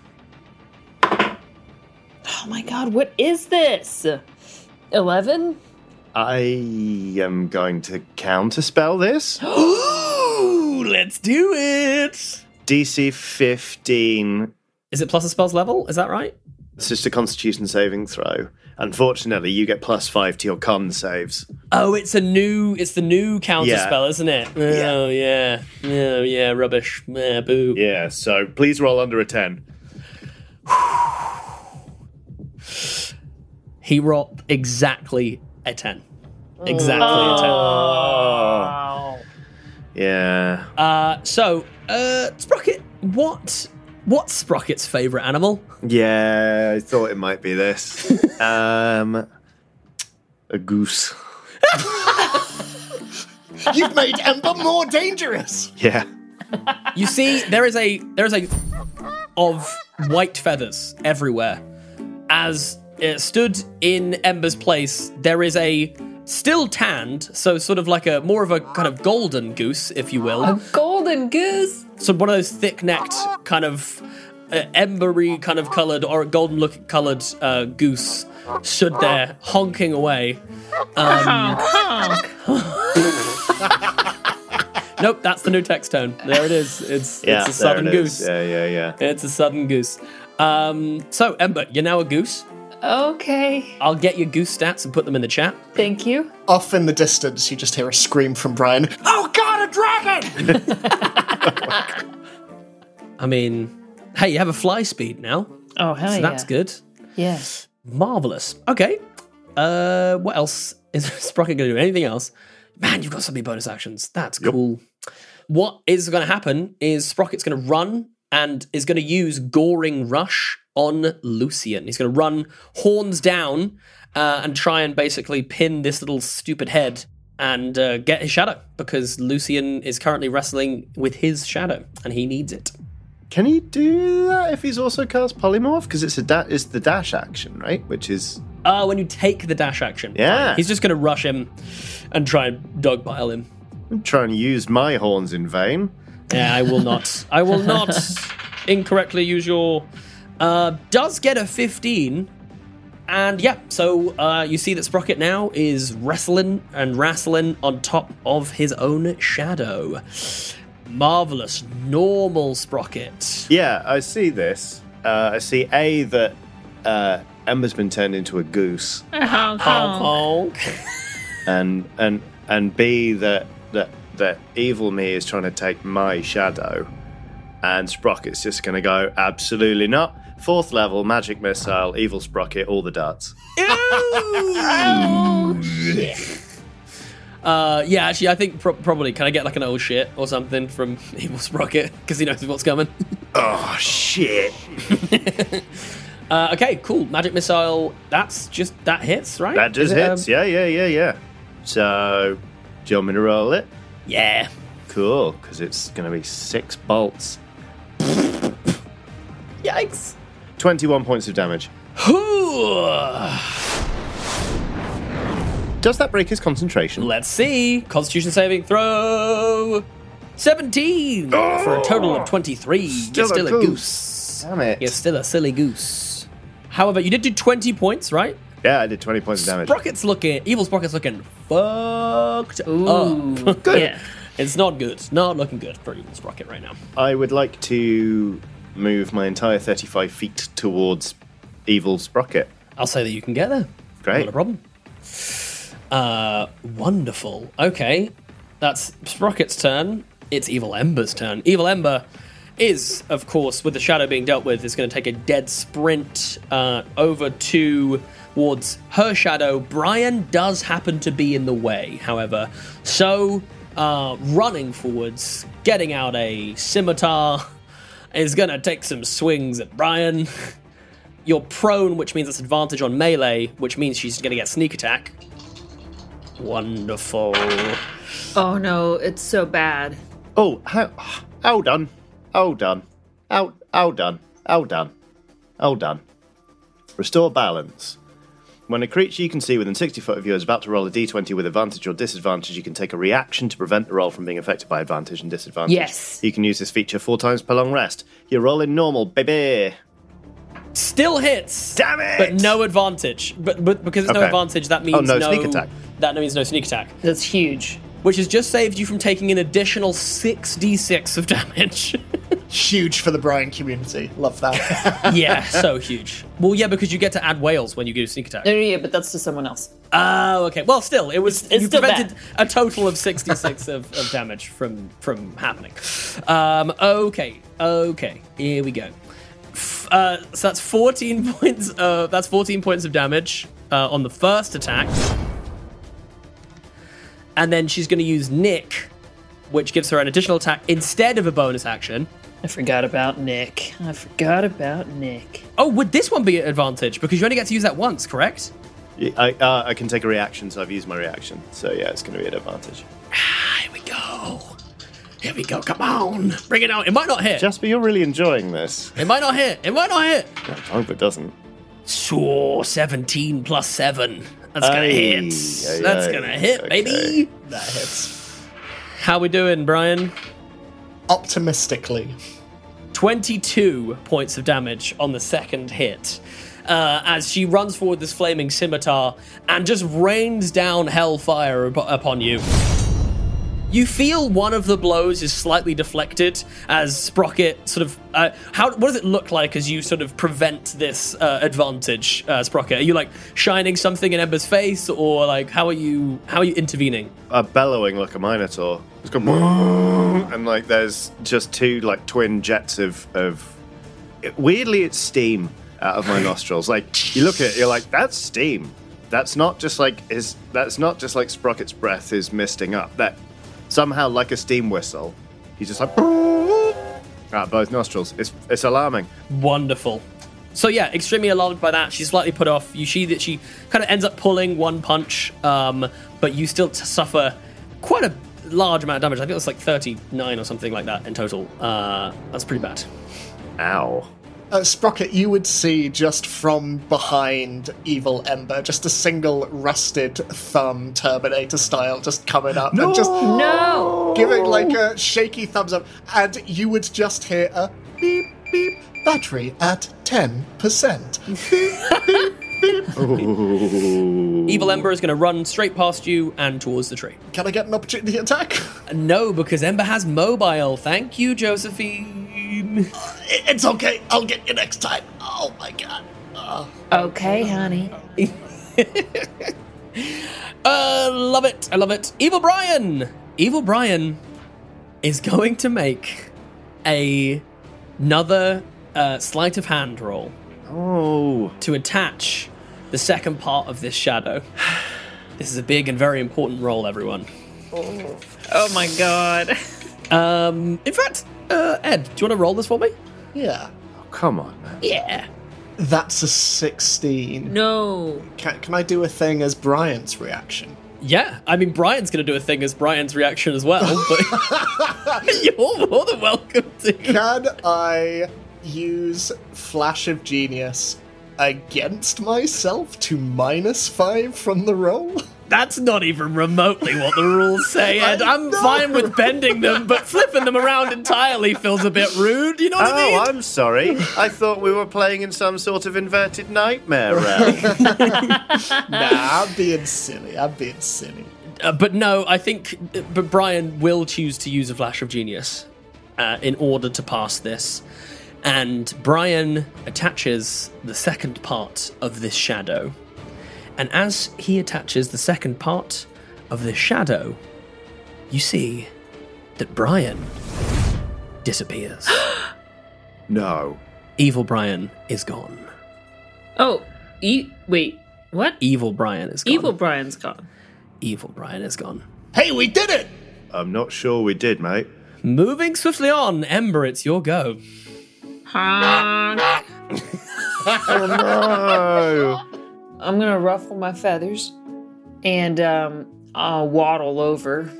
my god, what is this? 11?
I am going to counterspell this.
Ooh, let's do it!
DC 15.
Is it plus a spell's level? Is that right?
It's just a Constitution saving throw. Unfortunately, you get +5 to your con saves.
Oh, it's the new counter spell, isn't it? Oh, yeah. Oh, yeah, rubbish. Yeah, boo.
Yeah, so please roll under a 10.
He rolled exactly a 10. Exactly a 10.
Wow.
Yeah.
So, Sprocket, what's Sprocket's favourite animal?
Yeah, I thought it might be this. A goose.
You've made Ember more dangerous.
Yeah.
You see, there is a of white feathers everywhere. As it stood in Ember's place, there is a still tanned, so sort of like a more of a kind of golden goose, if you will.
A golden goose.
So one of those thick-necked kind of embery kind of coloured or golden look coloured goose stood there honking away. Nope, that's the new text tone. There it is. It's a southern goose.
Yeah.
It's a southern goose. So Ember, you're now a goose.
Okay.
I'll get your goose stats and put them in the chat.
Thank you.
Off in the distance, you just hear a scream from Brian. Oh God, a dragon!
I mean, hey, you have a fly speed now.
Oh, hell
So
yeah.
that's good.
Yes.
Marvelous. Okay. What else is Sprocket going to do? Anything else? Man, you've got so many bonus actions. That's cool. What is going to happen is Sprocket's going to run and is going to use Goring Rush on Lucian. He's going to run horns down and try and basically pin this little stupid head and get his shadow, because Lucian is currently wrestling with his shadow and he needs it.
Can he do that if he's also cast Polymorph? Because it's the dash action, right? Which is...
When you take the dash action.
Yeah.
He's just going to rush him and try and dogpile him.
I'm trying to use my horns in vain.
Yeah, I will not. I will not incorrectly use your... does get a 15. And yeah, so you see that Sprocket now is wrestling on top of his own shadow. Marvelous. Normal Sprocket.
Yeah, I see this. I see that Ember's been turned into a goose,
Honk, honk.
and B that evil me is trying to take my shadow, and Sprocket's just going to go absolutely not. 4th level magic missile, evil Sprocket, all the darts.
Yeah, actually, I think probably. Can I get like an old shit or something from Evil Sprocket? Because he knows what's coming.
Oh, shit.
Okay, cool. Magic Missile, that hits, right?
That just hits. Yeah. So, do you want me to roll it?
Yeah.
Cool, because it's going to be 6 bolts.
Yikes.
21 points of damage. Does that break his concentration?
Let's see. Constitution saving throw. 17 for a total of 23. You're still a goose.
Damn it.
You're still a silly goose. However, you did do 20 points, right?
Yeah, I did 20 points of damage.
Evil Sprocket's looking fucked up.
Good.
Yeah.
It's not good. Not looking good for Evil Sprocket right now.
I would like to move my entire 35 feet towards Evil Sprocket.
I'll say that you can get there.
Great.
Not a problem. Wonderful. Okay. That's Sprocket's turn. It's Evil Ember's turn. Evil Ember is, of course, with the shadow being dealt with, is going to take a dead sprint over towards her shadow. Brian does happen to be in the way, however. So, running forwards, getting out a scimitar, is going to take some swings at Brian. You're prone, which means it's advantage on melee, which means she's going to get sneak attack. Wonderful.
Oh no, it's so bad.
Oh, how done. Restore balance. When a creature you can see within 60 foot of you is about to roll a d20 with advantage or disadvantage, you can take a reaction to prevent the roll from being affected by advantage and disadvantage.
Yes.
You can use this feature 4 times per long rest. You're rolling normal, baby.
Still hits.
Damn it!
But no advantage. But because it's no
Okay.
advantage, that means
no sneak attack.
That means no sneak attack.
That's huge.
Which has just saved you from taking an additional 6d6 of damage.
Huge for the Brian community. Love that.
Yeah, so huge. Well, yeah, because you get to add whales when you do sneak attack.
No, yeah, but that's to someone else.
Oh, okay. Well, still, it was
It's
you
still
prevented
bad.
a total of 66 of damage from happening. Okay. Here we go. So that's 14 points. That's 14 points of damage on the first attack, and then she's going to use Nick, which gives her an additional attack instead of a bonus action.
I forgot about Nick.
Oh, would this one be an advantage? Because you only get to use that once, correct?
I can take a reaction, so I've used my reaction. So yeah, it's going to be an advantage.
Here we go. Come on. Bring it out. It might not hit.
Jasper, you're really enjoying this.
It might not hit.
I hope it doesn't.
So 17 plus 7. That's gonna hit. That's gonna hit, baby.
That hits.
How we doing, Brian?
Optimistically.
22 points of damage on the second hit. As she runs forward this flaming scimitar and just rains down hellfire upon you. You feel one of the blows is slightly deflected as Sprocket sort of... what does it look like as you sort of prevent this advantage, Sprocket? Are you, like, shining something in Ember's face, or, like, how are you intervening?
Bellowing like a minotaur. It's going... And, like, there's just two, like, twin jets of... Weirdly, it's steam out of my nostrils. Like, you look at it, you're like, that's steam. That's not just like Sprocket's breath is misting up. That... Somehow, like a steam whistle, he's just like out both nostrils. It's alarming.
Wonderful. So yeah, extremely alarmed by that. She's slightly put off. You see that she kind of ends up pulling one punch, but you still suffer quite a large amount of damage. I think it's like 39 or something like that in total. That's pretty bad.
Ow.
Sprocket, you would see just from behind Evil Ember, just a single rusted thumb, Terminator style, just coming up and just giving like a shaky thumbs up, and you would just hear a beep beep, battery at 10%. Beep beep beep.
Evil Ember is going to run straight past you and towards the tree.
Can I get an opportunity attack?
No, because Ember has mobile. Thank you, Josephine.
It's okay. I'll get you next time. Oh my god.
Okay, honey.
Love it. I love it. Evil Brian. Evil Brian is going to make another sleight of hand roll.
Oh.
To attach the second part of this shadow. This is a big and very important roll, everyone.
Oh my god.
In fact, Ed, do you want to roll this for me?
Yeah.
Oh, come on, man.
Yeah.
That's a 16.
No.
Can I do a thing as Brian's reaction?
Yeah, I mean, Brian's going to do a thing as Brian's reaction as well, but you're more than welcome to.
Can I use Flash of Genius against myself to -5 from the roll?
That's not even remotely what the rules say, Ed. I'm fine with bending them, but flipping them around entirely feels a bit rude, you know what I mean?
I'm sorry. I thought we were playing in some sort of inverted nightmare realm.
Nah, I'm being silly.
But no, I think but Brian will choose to use a Flash of Genius in order to pass this. And Brian attaches the second part of this shadow. And as he attaches the second part of this shadow, you see that Brian disappears.
No.
Evil Brian is gone.
Oh, wait, what?
Evil Brian is gone.
Evil Brian's gone.
Evil Brian is gone.
Hey, we did it!
I'm not sure we did, mate.
Moving swiftly on, Ember, it's your go.
Honk.
Oh, no.
I'm gonna ruffle my feathers and I'll waddle over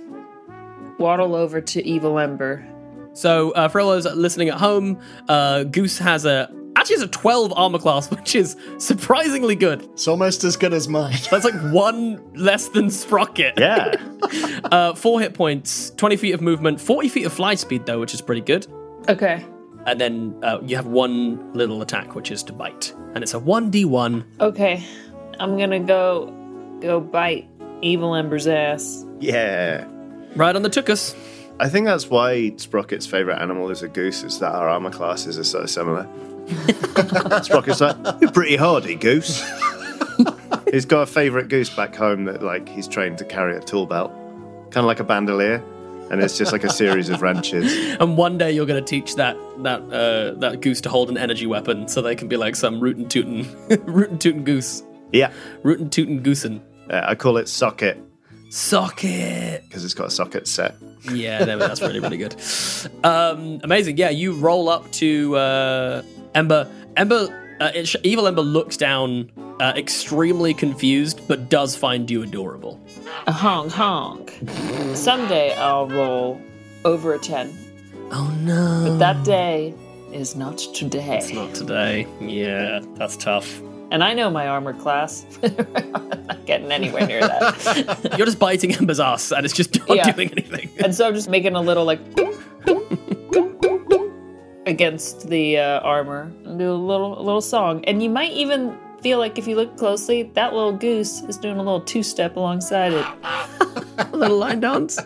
to Evil Ember.
So, for all those listening at home, Goose has a 12 armor class, which is surprisingly good.
It's almost as good as mine.
That's like one less than Sprocket.
Yeah.
4 hit points, 20 feet of movement, 40 feet of fly speed, though, which is pretty good.
Okay.
And then you have one little attack, which is to bite. And it's a 1d1.
Okay. I'm gonna go bite Evil Ember's ass.
Yeah.
Right on the tuchus.
I think that's why Sprocket's favourite animal is a goose, is that our armour classes are so similar. Sprocket's like, you're pretty hardy, Goose. He's got a favourite goose back home that, like, he's trained to carry a tool belt. Kind of like a bandolier. And it's just like a series of wrenches.
And one day you're going to teach that goose to hold an energy weapon so they can be like some rootin' tootin' goose.
Yeah.
Rootin' tootin' goosin'.
I call it Socket.
Socket!
Because it's got a socket set.
Yeah, that's really, really good. Amazing. Yeah, you roll up to Ember. Evil Ember looks down, extremely confused, but does find you adorable.
A honk honk. Someday I'll roll over a 10.
Oh no.
But that day is not today.
It's not today. Yeah, that's tough.
And I know my armor class. I'm not getting anywhere near that.
You're just biting Ember's ass, and it's just not doing anything.
And so I'm just making a little like against the armor and do a little song. And you might even feel like if you look closely, that little goose is doing a little two-step alongside it.
A little line dance.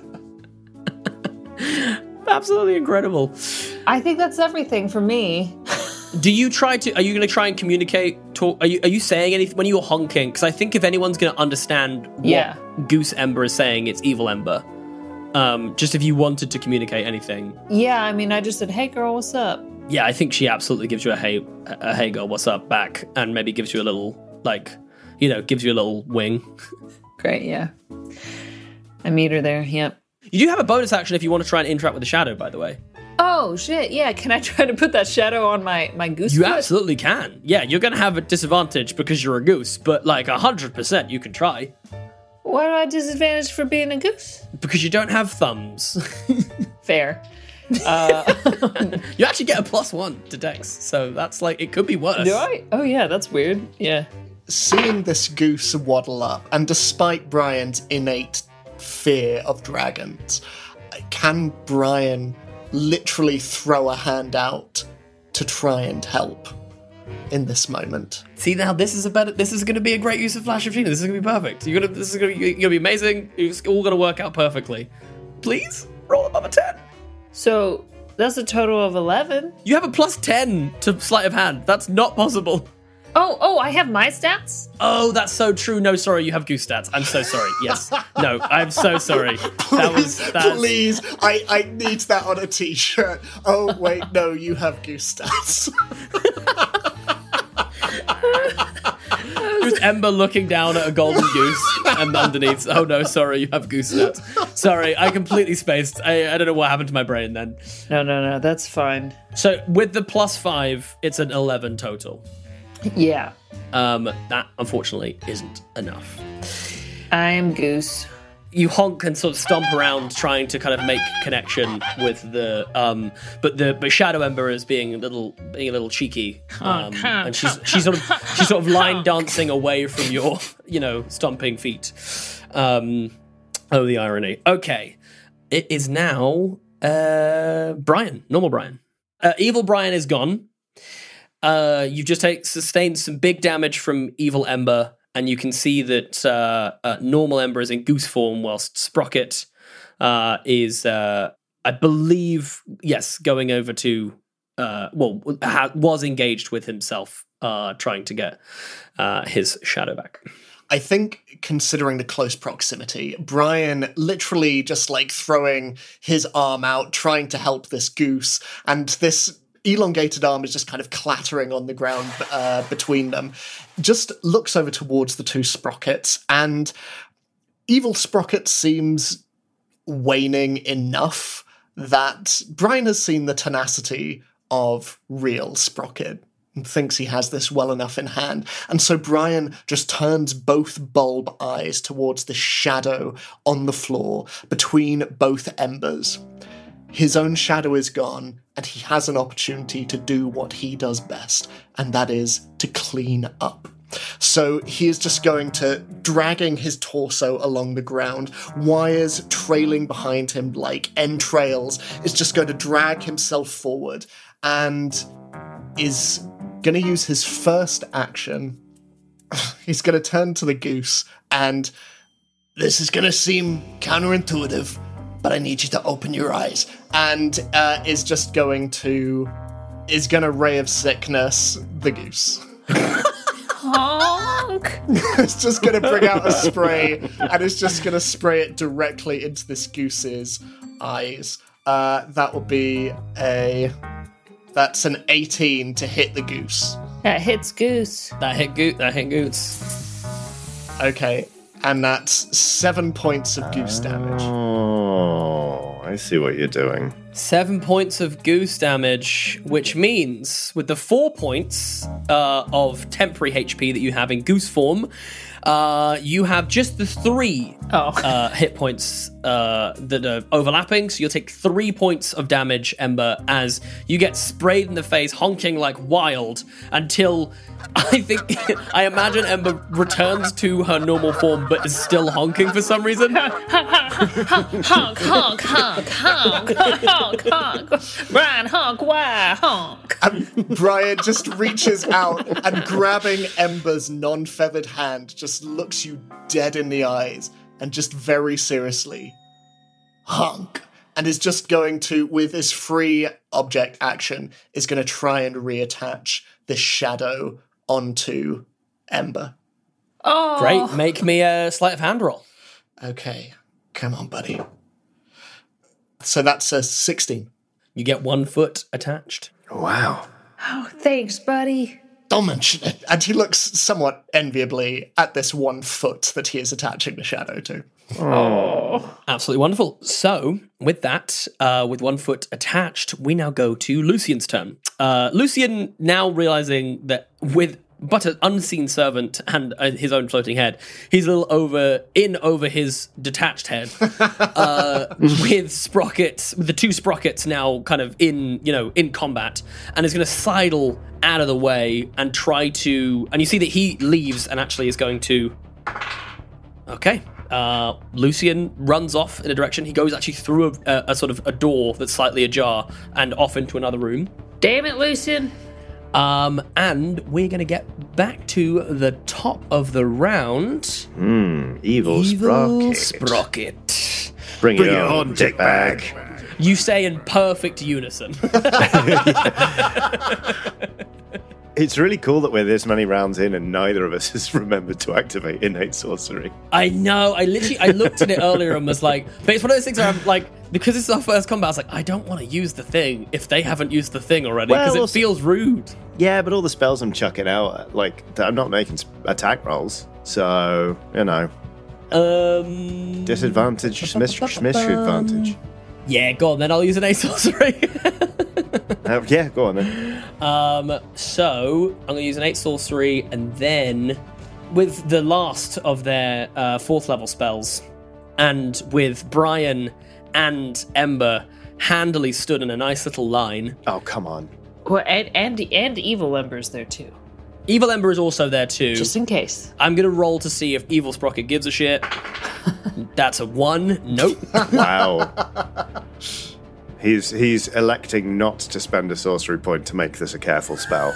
Absolutely incredible.
I think that's everything for me.
Are you going to try and communicate? Are you saying anything when you're honking? Because I think if anyone's going to understand what Goose Ember is saying, it's Evil Ember. Just if you wanted to communicate anything.
Yeah, I mean, I just said, "Hey, girl, what's up?"
Yeah, I think she absolutely gives you a hey girl, what's up back, and maybe gives you a little gives you a little wing. Great,
yeah. I meet her there. Yep.
You do have a bonus action if you want to try and interact with the shadow, by the way.
Oh, shit, yeah. Can I try to put that shadow on my goose
You
foot?
absolutely can. Yeah, you're going to have a disadvantage because you're a goose, but 100% you can try.
Why do I disadvantage for being a goose?
Because you don't have thumbs.
Fair.
You actually get a +1 to Dex, so that's it could be worse.
Do I? Oh, yeah, that's weird. Yeah.
Seeing this goose waddle up, and despite Brian's innate fear of dragons, can Brian literally throw a hand out to try and help in this moment?
See, now this is going to be a great use of Flash of Genius. This is going to be perfect. This is going to be amazing. It's all going to work out perfectly. Please roll above a 10.
So that's a total of 11.
You have a +10 to sleight of hand. That's not possible.
Oh, I have my stats?
Oh, that's so true. No, sorry, you have goose stats. I'm so sorry. Yes. No, I'm so sorry.
Please, I need that on a t-shirt. Oh, wait, no, you have goose stats.
Just Ember looking down at a golden goose, and underneath, oh no, sorry, you have goose stats. Sorry, I completely spaced. I don't know what happened to my brain then.
No, that's fine.
So with the +5, it's an 11 total.
Yeah.
That unfortunately isn't enough.
I am Goose.
You honk and sort of stomp around trying to kind of make connection with the but Shadow Ember is being a little cheeky. And she's sort of line dancing away from your, stomping feet. Oh, the irony. Okay. It is now Brian, normal Brian. Evil Brian is gone. You've just sustained some big damage from Evil Ember, and you can see that normal Ember is in goose form, whilst Sprocket is, I believe, yes, going over to, was engaged with himself, trying to get his shadow back.
I think, considering the close proximity, Brian literally just throwing his arm out, trying to help this goose, and this elongated arm is just kind of clattering on the ground between them, just looks over towards the two Sprockets, and Evil Sprocket seems waning enough that Brian has seen the tenacity of real Sprocket and thinks he has this well enough in hand. And so Brian just turns both bulb eyes towards the shadow on the floor between both embers. His own shadow is gone, and he has an opportunity to do what he does best, and that is to clean up. So he is just going to, dragging his torso along the ground, wires trailing behind him like entrails, is just going to drag himself forward, and is going to use his first action. He's going to turn to the goose, and this is going to seem counterintuitive, but I need you to open your eyes. And is going to Ray of Sickness the goose.
Honk!
It's just going to bring out a spray, and it's just going to spray it directly into this goose's eyes. That will be that's an 18 to hit the goose.
That hits goose.
That hit goose.
Okay, and that's 7 points of goose damage.
Oh, I see what you're doing.
7 points of goose damage, which means with the 4 points of temporary HP that you have in goose form, You have just the 3
Oh.
hit points that are overlapping, so you'll take 3 points of damage, Ember, as you get sprayed in the face, honking like wild, until I imagine Ember returns to her normal form, but is still honking for some reason.
Honk, honk, honk, honk, honk, honk. Brian, honk, why, honk.
And Brian just reaches out and grabbing Ember's non-feathered hand, just looks you dead in the eyes and just very seriously, honk. And is just going to, with his free object action, is going to try and reattach this shadow onto Ember.
Oh.
Great, make me a sleight of hand roll.
Okay, come on, buddy. So that's a 16.
You get 1 foot attached.
Wow.
Oh, thanks, buddy.
Don't mention it. And he looks somewhat enviably at this 1 foot that he is attaching the shadow to.
Oh.
Absolutely wonderful. So, with that, with 1 foot attached, we now go to Lucian's turn. Lucian, now realizing that with but an unseen servant and his own floating head, he's a little over his detached head, with Sprockets, with the 2 Sprockets now kind of in combat, and is going to sidle out of the way and try to, and you see that he leaves and actually is going to, okay. Lucian runs off in a direction. He goes actually through a sort of a door that's slightly ajar and off into another room.
Damn it, Lucian.
And we're going to get back to the top of the round.
Evil
Sprocket.
Bring it on, dickbag.
You say in perfect unison.
It's really cool that we're this many rounds in and neither of us has remembered to activate innate sorcery.
I know. I looked at it earlier and was like, but it's one of those things where I'm like, because it's our first combat, I was like, I don't want to use the thing if they haven't used the thing already, because it feels rude.
Yeah, but all the spells I'm chucking out, like, I'm not making attack rolls, so, disadvantage, advantage.
Yeah, go on, then I'll use an ace sorcery.
Yeah, go on then.
So I'm going to use an 8 sorcery, and then with the last of their 4th level spells, and with Brian and Ember handily stood in a nice little line.
Oh, come on.
Well, and Evil Ember's there too.
Evil Ember is also there too.
Just in case.
I'm going to roll to see if Evil Sprocket gives a shit. That's a 1. Nope.
Wow. He's electing not to spend a sorcery point to make this a careful spell.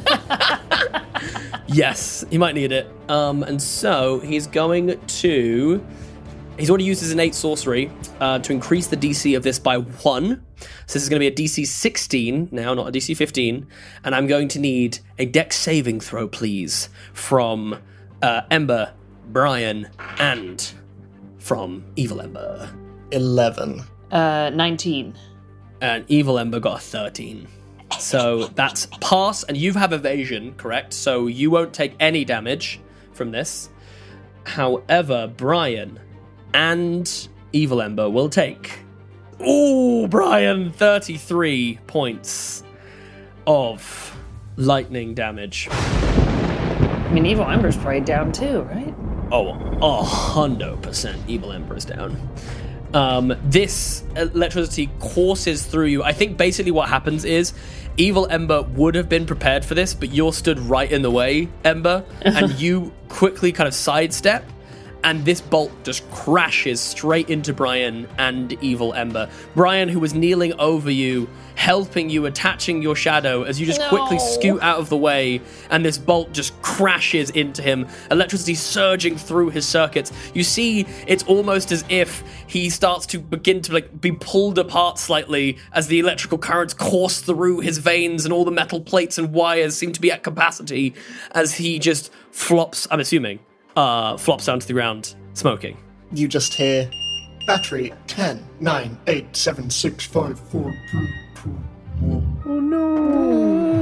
Yes, he might need it. And so he's going to... He's already used his innate sorcery to increase the DC of this by 1. So this is going to be a DC 16 now, not a DC 15. And I'm going to need a dex saving throw, please, from Ember, Brian, and from Evil Ember.
11.
19.
And Evil Ember got a 13. So that's pass, and you have evasion, correct? So you won't take any damage from this. However, Brian and Evil Ember will take... Ooh, Brian, 33 points of lightning damage.
I mean, Evil Ember's probably down too, right?
Oh, 100% Evil Ember is down. This electricity courses through you. I think basically what happens is Evil Ember would have been prepared for this, but you're stood right in the way, Ember, and you quickly kind of sidestep, and this bolt just crashes straight into Brian and Evil Ember. Brian, who was kneeling over you, helping you, attaching your shadow, as you just quickly scoot out of the way, and this bolt just crashes into him, electricity surging through his circuits. You see, it's almost as if he starts to begin to be pulled apart slightly as the electrical currents course through his veins, and all the metal plates and wires seem to be at capacity as he just flops, I'm assuming, flops down to the ground, smoking.
You just hear battery 10, 9, 8, 7, 6, 5, 4, 3, 2, 1. Oh no!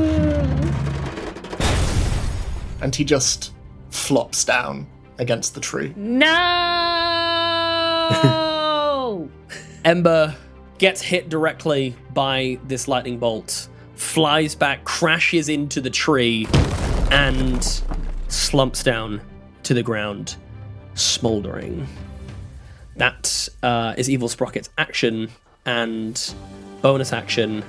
And he just flops down against the tree.
No!
Ember gets hit directly by this lightning bolt, flies back, crashes into the tree, and slumps down to the ground, smouldering. That is Evil Sprocket's action and bonus action.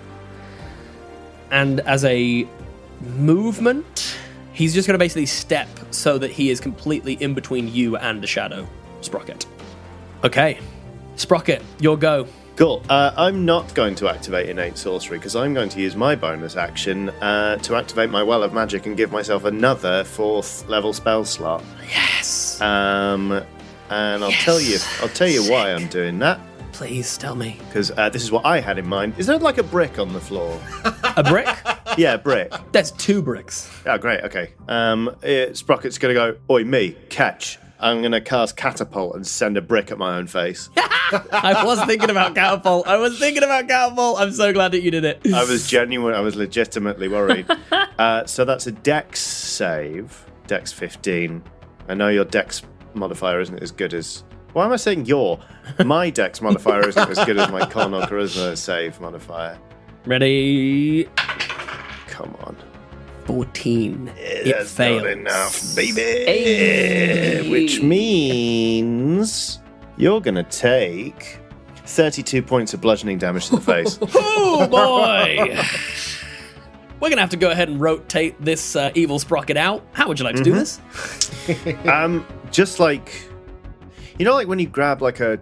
And as a movement, he's just going to basically step so that he is completely in between you and the shadow, Sprocket. Okay, Sprocket, your go.
Cool. I'm not going to activate Innate Sorcery because I'm going to use my bonus action to activate my Well of Magic and give myself another 4th level spell slot.
Yes.
And I'll tell you why I'm doing that.
Please tell me.
Because this is what I had in mind. Is there like a brick on the floor?
A brick?
Yeah, brick.
That's 2 bricks.
Oh, great. Okay. Sprocket's going to go, oi, me, catch. I'm going to cast Catapult and send a brick at my own face.
I was thinking about Catapult. I'm so glad that you did it.
I was genuine. I was legitimately worried. So that's a Dex save. Dex 15. I know your Dex modifier isn't as good as... Why am I saying your? My Dex modifier isn't as good as my Con or Charisma save modifier.
Ready?
Come on.
14.
That's
fails.
not enough, baby.
Hey.
Which means you're going to take 32 points of bludgeoning damage to the face.
Oh, boy! We're going to have to go ahead and rotate this Evil Sprocket out. How would you like to do this?
Just like... You know, like when you grab like a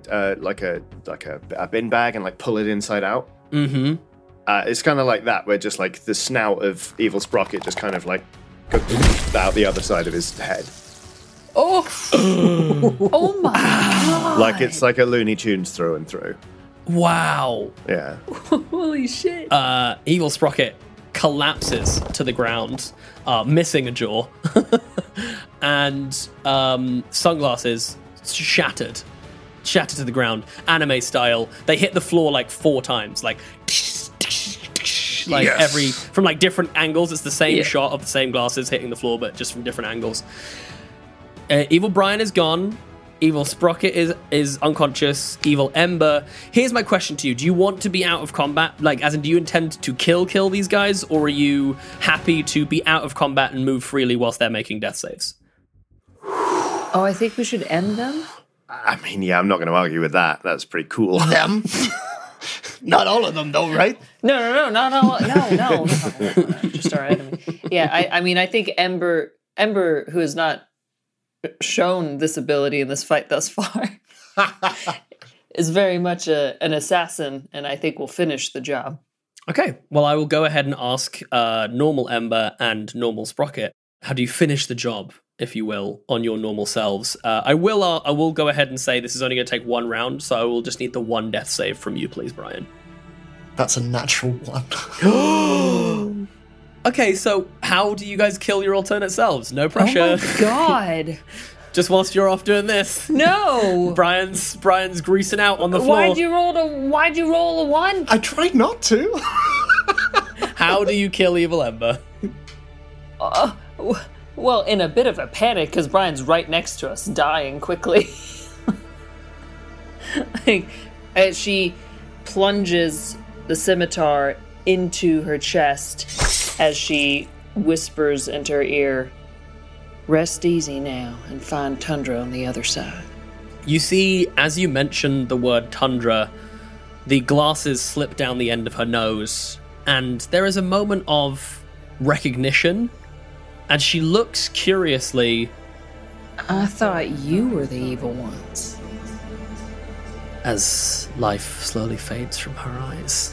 bin bag and like pull it inside out?
Mm-hmm.
It's kind of like that, where just like the snout of Evil Sprocket just kind of like goes out the other side of his head.
Oh, oh my God.
Like it's like a Looney Tunes through and through.
Wow.
Yeah.
Holy shit.
Evil Sprocket collapses to the ground, missing a jaw. And Sunglasses shattered to the ground, anime style. They hit the floor like 4 times, like
Yes.
from like different angles. It's the same shot of the same glasses hitting the floor, but just from different angles. Evil Brian is gone. Evil Sprocket is unconscious. Evil Ember. Here's my question to you: do you want to be out of combat? Like, as in, do you intend to kill these guys, or are you happy to be out of combat and move freely whilst they're making death saves?
Oh, I think we should end them.
I mean, yeah, I'm not going to argue with that. That's pretty cool.
Them. Not all of them, though, right?
No, not all. No. Just our enemy. Yeah, I mean, I think Ember, who has not shown this ability in this fight thus far, is very much an assassin, and I think will finish the job.
Okay, well, I will go ahead and ask normal Ember and normal Sprocket, how do you finish the job, if you will, on your normal selves? I will go ahead and say this is only going to take 1 round, so I will just need the 1 death save from you, please, Brian.
That's a natural 1.
Okay, so how do you guys kill your alternate selves? No pressure.
Oh my God.
Just whilst you're off doing this.
No.
Brian's greasing out on the floor.
Why'd you roll a 1?
I tried not to.
How do you kill Evil Ember?
Well, in a bit of a panic, because Brian's right next to us, dying quickly. As she plunges the scimitar into her chest as she whispers into her ear, "Rest easy now and find Tundra on the other side."
You see, as you mention the word Tundra, the glasses slip down the end of her nose, and there is a moment of recognition, and she looks curiously.
I thought you were the evil ones.
As life slowly fades from her eyes.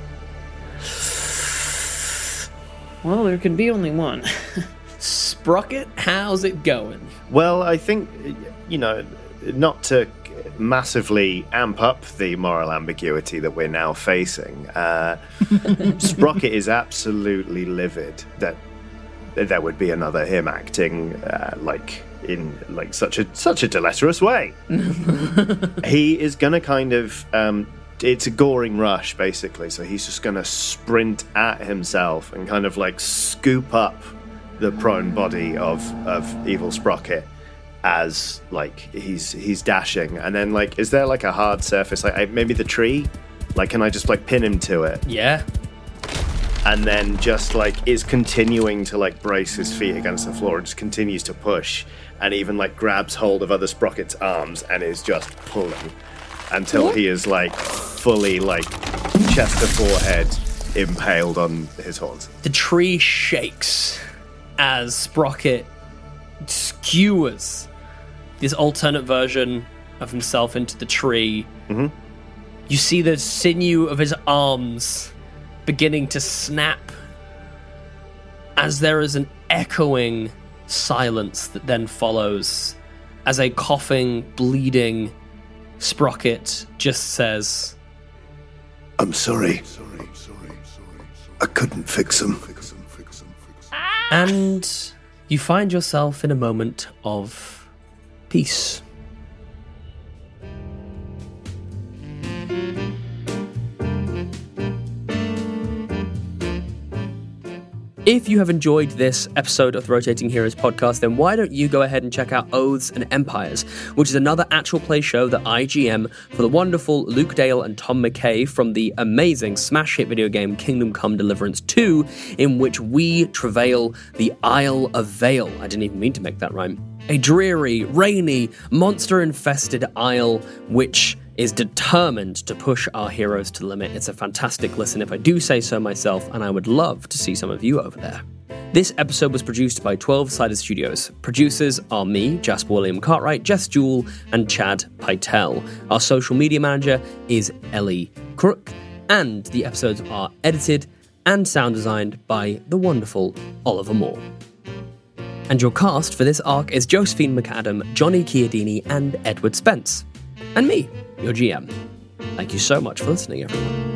Well, there can be only one.
Sprocket, how's it going?
Well, I think, not to massively amp up the moral ambiguity that we're now facing, Sprocket is absolutely livid that there would be another him acting in such a deleterious way. He is going to kind of it's a goring rush, basically, so he's just going to sprint at himself and kind of like scoop up the prone body of Evil Sprocket as like he's dashing, and then like, is there like a hard surface, like maybe the tree, like can I just like pin him to it?
Yeah.
and then just like is continuing to like brace his feet against the floor and just continues to push, and even like grabs hold of other Sprocket's arms and is just pulling until he is like fully like chest to forehead impaled on his horns.
The tree shakes as Sprocket skewers this alternate version of himself into the tree.
Mm-hmm.
You see the sinew of his arms beginning to snap as there is an echoing silence that then follows as a coughing, bleeding Sprocket just says,
I'm sorry. I couldn't fix them.
and you find yourself in a moment of peace. If you have enjoyed this episode of the Rotating Heroes podcast, then why don't you go ahead and check out Oaths and Empires, which is another actual play show that I GM for the wonderful Luke Dale and Tom McKay from the amazing smash hit video game Kingdom Come Deliverance 2, in which we travail the Isle of Vale. I didn't even mean to make that rhyme. A dreary, rainy, monster-infested isle which is determined to push our heroes to the limit. It's a fantastic listen, if I do say so myself, and I would love to see some of you over there. This episode was produced by 12-Sided Studios. Producers are me, Jasper William Cartwright, Jess Jewell, and Chad Pytel. Our social media manager is Ellie Crook, and the episodes are edited and sound designed by the wonderful Oliver Moore. And your cast for this arc is Josephine McAdam, Johnny Chiodini, and Edward Spence. And me, your GM. Thank you so much for listening, everyone.